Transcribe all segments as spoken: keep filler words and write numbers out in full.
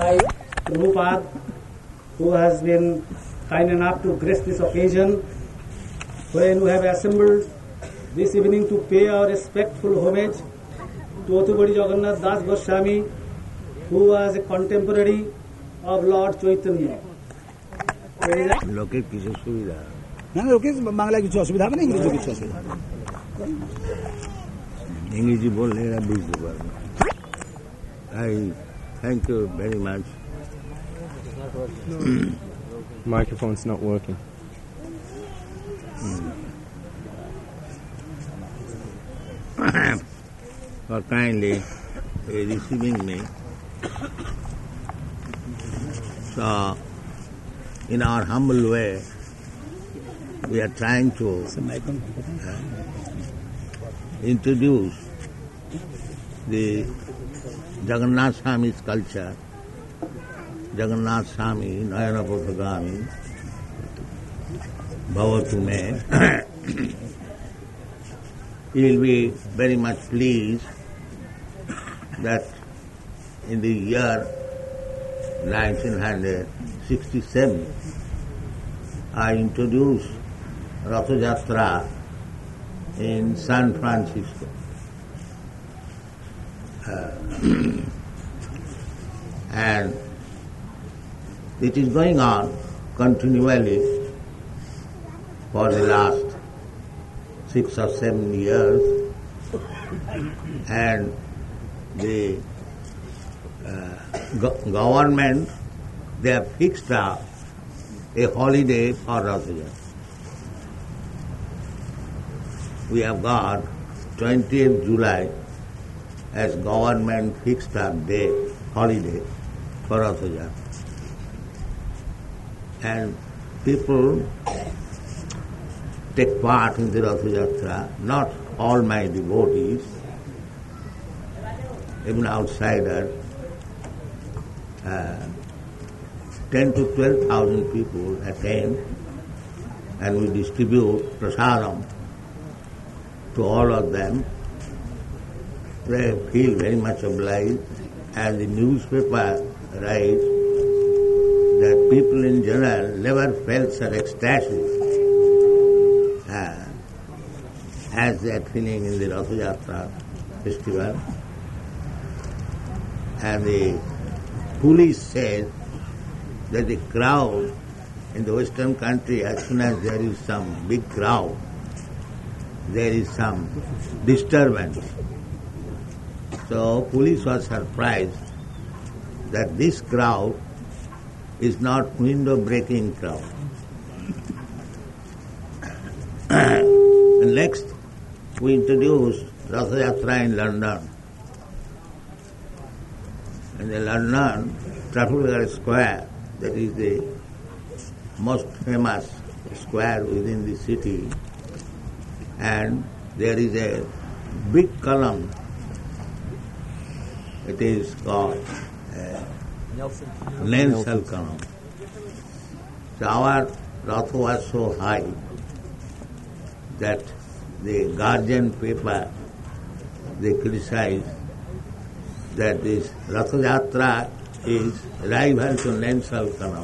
I, Prabhupada, who has been kind enough to grace this occasion, when we have assembled this evening to pay our respectful homage to Othubadi Jagannath Das Goswami, who was a contemporary of Lord Chaitanya. লোকের কিছু সুবিধা না লোকের বাংলায় কিছু অসুবিধা হবে না, ইংরেজি কিছু অসুবিধা হবে? ইংরেজি বললে এরা বুঝতে পারবে। I thank you very much. Microphone's not working. For kindly uh, receiving me. So, in our humble way, we are trying to uh, introduce the Jagannath Swami's culture, Jagannath Swami, Nayana Potagami, Bhavatu me. He will be very much pleased that in the year nineteen sixty-seven, I introduced Ratha Yatra in San Francisco. Uh, and it is going on continually for the last six or seven years, and the uh, go- government, they have fixed up a holiday for Ratha Yatra. We have got twentieth July as government fixed up day, holiday for Ratha Yatra. And people take part in the Ratha Yatra, not all my devotees, even outsiders, uh, ten to twelve thousand people attend, and we distribute prasadam to all of them. They feel very much obliged, and the newspaper writes that people in general never felt such ecstasy uh, as they are feeling in the Ratha Yatra festival. And the police says that the crowd in the Western country, as soon as there is some big crowd, there is some disturbance. So police was surprised that this crowd is not window-breaking crowd. And next, we introduced Ratha Yatra in London. In the London, Trafalgar Square, that is the most famous square within the city, and there is a big column. It is called uh, Nelson column. So our Ratha was so high that the Guardian paper, they criticized that this Ratha Yatra is rival to Nensal Canal.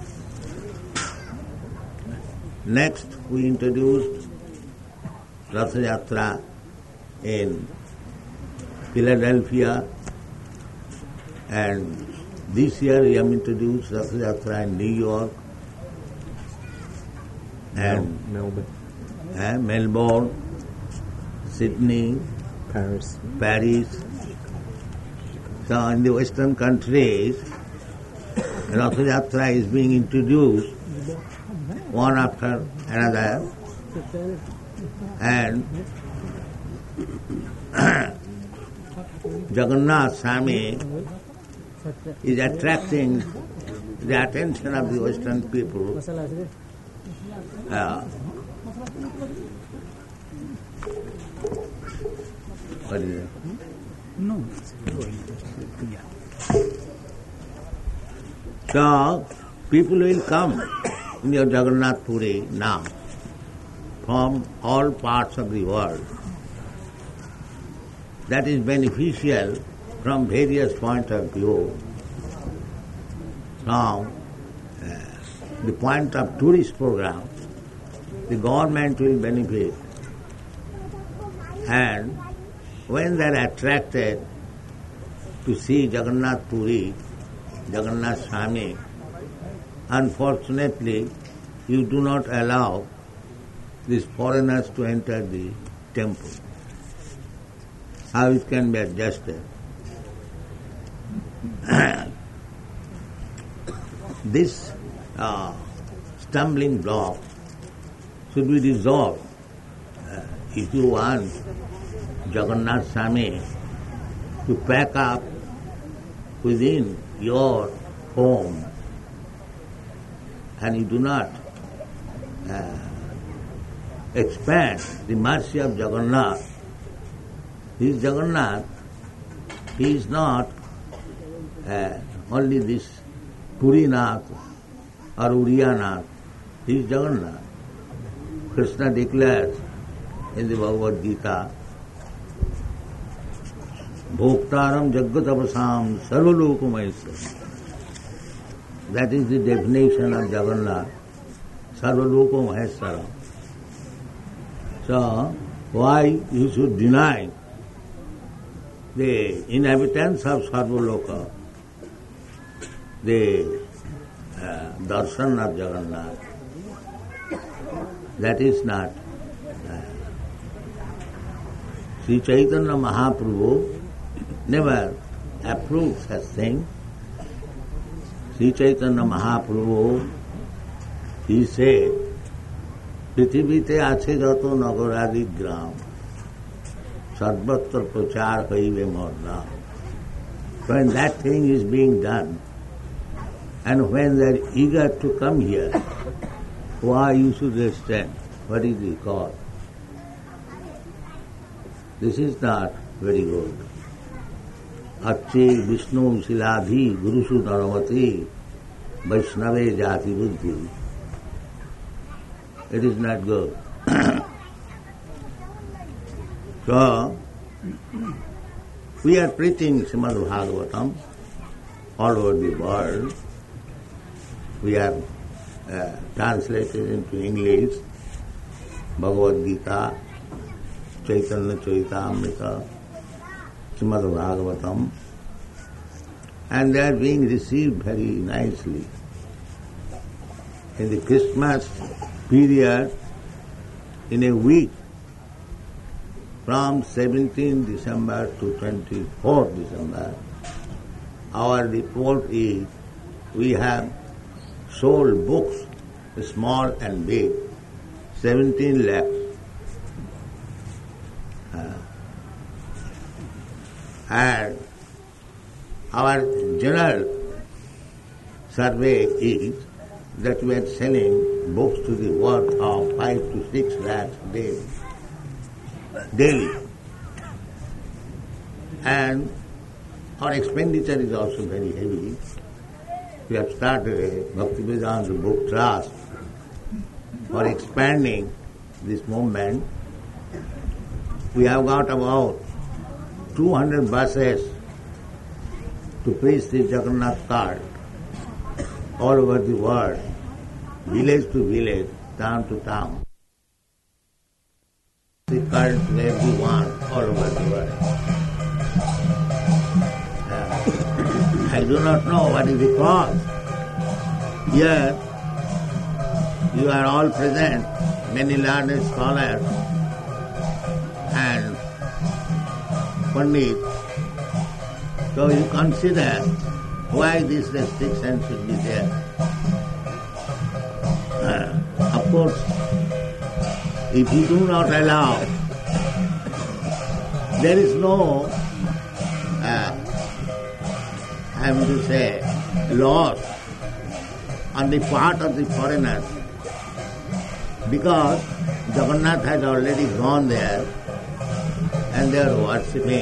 Next, we introduced Ratha Yatra in Philadelphia, and this year we have introduced Ratha Yatra in New York and Melbourne, uh, Melbourne, Sydney, Paris. Paris. So in the Western countries, Ratha Yatra is being introduced one after another, and Jagannath Swami is attracting the attention of the Western people. Uh, what is it? No. So, people will come in your Jagannath Puri now from all parts of the world. That is beneficial from various point of view. from uh, the point of tourist program, the government will benefit. And when they are attracted to see Jagannath Puri, Jagannath Swami, unfortunately, you do not allow these foreigners to enter the temple. How it can be adjusted? This uh, stumbling block should be resolved. Uh, if you want Jagannath Swami to pack up within your home and you do not uh, expand the mercy of Jagannath, he is Jagannath, he is not uh, only this Purinath or Uriyanath, he is Jagannath. Krishna declares in the Bhagavad Gita, Bhoktaram Jagatavasam Sarvalokamaheswaram. That is the definition of Jagannath, Sarvalokamaheswaram. So, why you should deny the inhabitants of Sarvaloka the uh, darshan of Jagannath? That is not. Uh, Sri Chaitanya Mahaprabhu never approved such thing. Sri Chaitanya Mahaprabhu, he said, পৃথিবীতে আছে যত নগরাদি গ্রাম সর্বত্র প্রচার হইবে মোর নাম. When that thing is being done, and when they are eager to come here, why you should restrain? What is the cause? This is not very good. Acche Vishnu Siladhi Gurusu Dharamati Vaishnave Jati Buddhi. It is not good. So, we are preaching Srimad Bhagavatam all over the world. We are uh, translated into English, Bhagavad Gita, Chaitanya Charitamrita, Srimad Bhagavatam, and they are being received very nicely. In the Christmas period, in a week, from seventeenth December to twenty-fourth December, our report is we have sold books, small and big, seventeen lakhs. Uh, and our general survey is that we are selling books to the worth of five to six lakhs daily. daily. And our expenditure is also very heavy. We have started a Bhaktivedanta Book Trust for expanding this movement. We have got about two hundred buses to preach the Jagannath cart all over the world, village to village, town to town. The cult to everyone all over the world. Uh, I do not know what is the cause. Here, you are all present, many learned scholars and Pandit. So you consider why this restriction should be there. Uh, of course, if you do not allow, there is no, uh, I am to say, loss on the part of the foreigners, because Jagannath has already gone there and they are worshipping.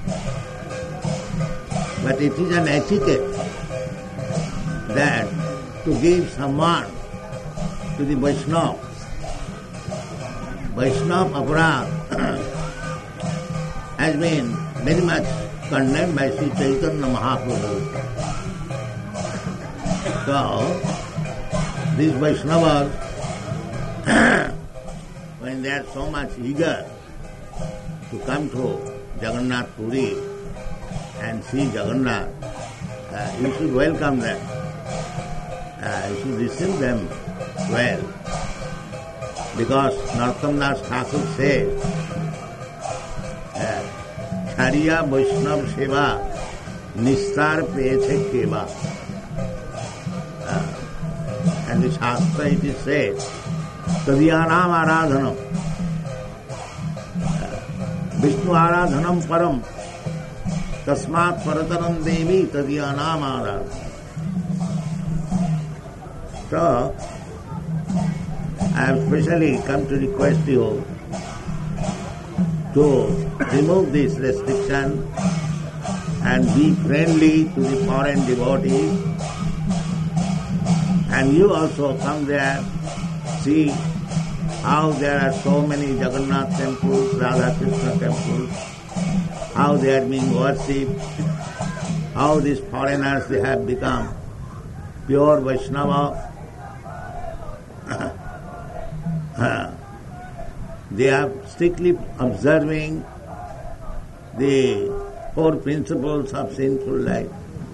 But it is an etiquette that to give someone to the Vaishnava, Vaishnava aparadh has been very much condemned by Sri Chaitanya Mahaprabhu. So, these Vaishnavas, when they are so much eager to come to Jagannath Puri and see Jagannath, uh, you should welcome them. Uh, you should receive them well. Because Narottam Das Thakur says, Chariya Vaishnav Seva Nistar Peche Keva. And the Shastra it is said, Tadiyanam Aradhanam. Vishnu Aradhanam Param. Tasmat Parataram Devi Tadiyanam Aradhanam. So, I have specially come to request you to remove this restriction and be friendly to the foreign devotees. And you also come there, see how there are so many Jagannath temples, Radha Krishna temples, how they are being worshipped, how these foreigners they have become pure Vaishnava. They are strictly observing the four principles of sinful life.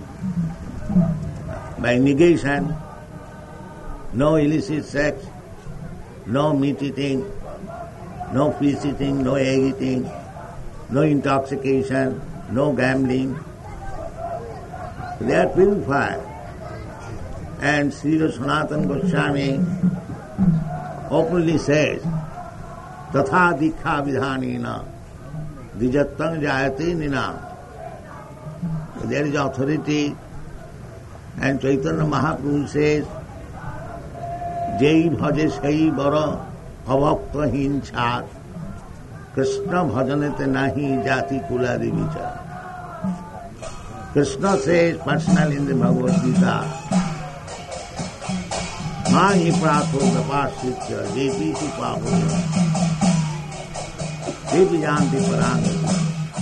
By negation, no illicit sex, no meat eating, no fish eating, no egg eating, no intoxication, no gambling. They are purified. And Srila Sanatana Goswami openly says, Tatha Dikha Vidhanina Dijattang Jayate Ninam. There is authority, and Chaitanya Mahaprabhu says, Jai bhaje sai bara avakta hinchar Krishna bhajanete nahi jati kuladi vichar. Krishna says personally in the Bhagavad Gita, Mahi pratho napasitya devi tu pavya devi janti parangati.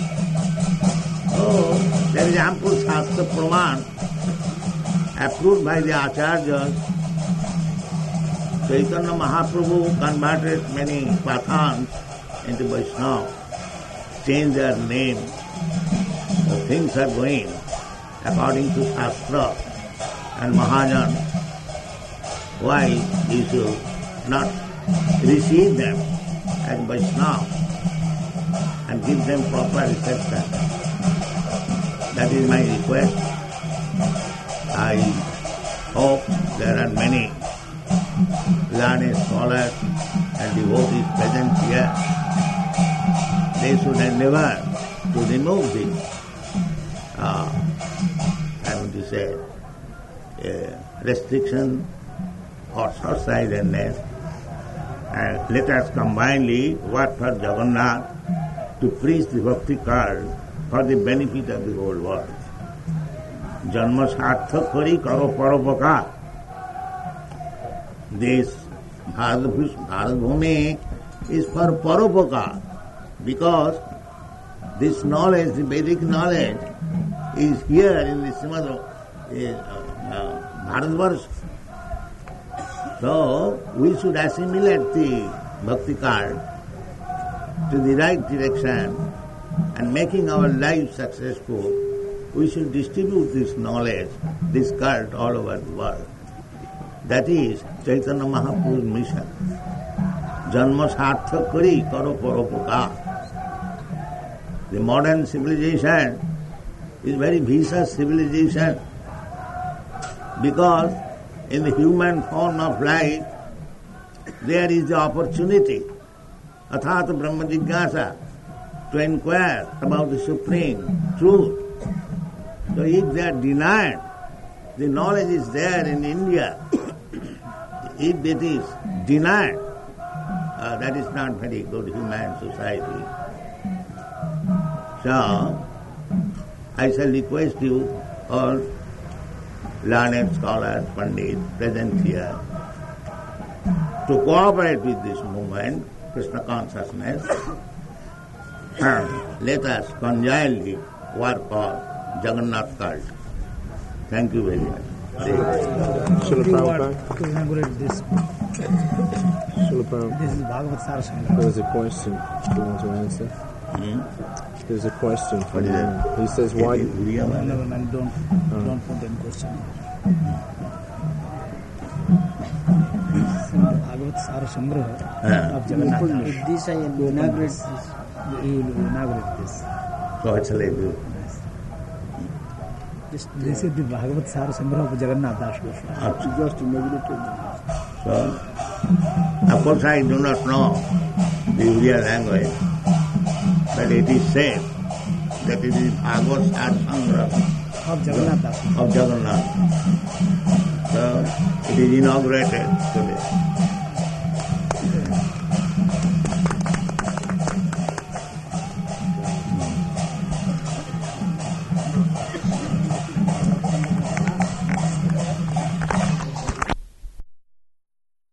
Oh, there is ample Shastra Praman approved by the Acharyas. Chaitanya Mahaprabhu converted many Pathans into Vaishnava, changed their name. The things are going according to Shastra and Mahajan. Why you should not receive them as Vaishnava and give them proper reception? That is my request. I hope there are many learned scholars and devotees present here. They should endeavor to remove this, uh, I want to say, uh, restriction or short-sightedness, and let us combinedly work for Jagannath to preach the bhakti cult for the benefit of the whole world. Janma sarthak kari karo paropakar. This Bharat Bhumi is for paropakar, because this knowledge, the Vedic knowledge, is here in the Srimad uh, Bharatvarsh. So, we should assimilate the bhakti cult to the right direction, and making our life successful, we should distribute this knowledge, this cult all over the world. That is Chaitanya Mahaprabhu's mission. Janma sarthak kari karo paropakar. The modern civilization is very vicious civilization, because in the human form of life there is the opportunity, athata brahma jigyasa, to inquire about the supreme truth. So if they are denied, the knowledge is there in India. If it is denied, uh, that is not very good human society. So, I shall request you, all learned scholars, pandits present here, to cooperate with this movement, Krishna consciousness, and let us conjointly work for Jagannath cult. Thank you very much. Srila Prabhupada? To inaugurate this, Srila Prabhupada. this is Bhagavad Sarasamgra. There was a question. Do you want to answer? Hmm? There's a question for What is you. that? He says, why... It is Uriya No, Bhagavad. no, no, don't, don't put any question. Bhagavad Sarasamgra Ah. of Jagannath. With this I will inaugurate this. You will inaugurate this. So actually, do. Just This is the Bhagavad Sarasamgra of Jagannath Das Goswami. just inaugurated. So, of course, I do not know the Uriya language, but it is said that it is Bhagavad Sangra Of Jagannath Das. of Jagannath. So, it is inaugurated today.